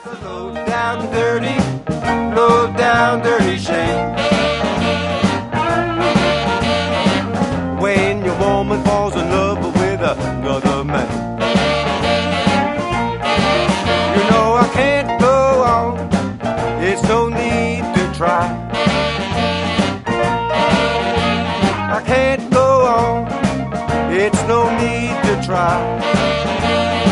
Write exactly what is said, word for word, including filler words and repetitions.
Low down dirty, low down dirty shame. When your woman falls in love with another man, you know I can't go on, it's no need to try. I can't go on, it's no need to try.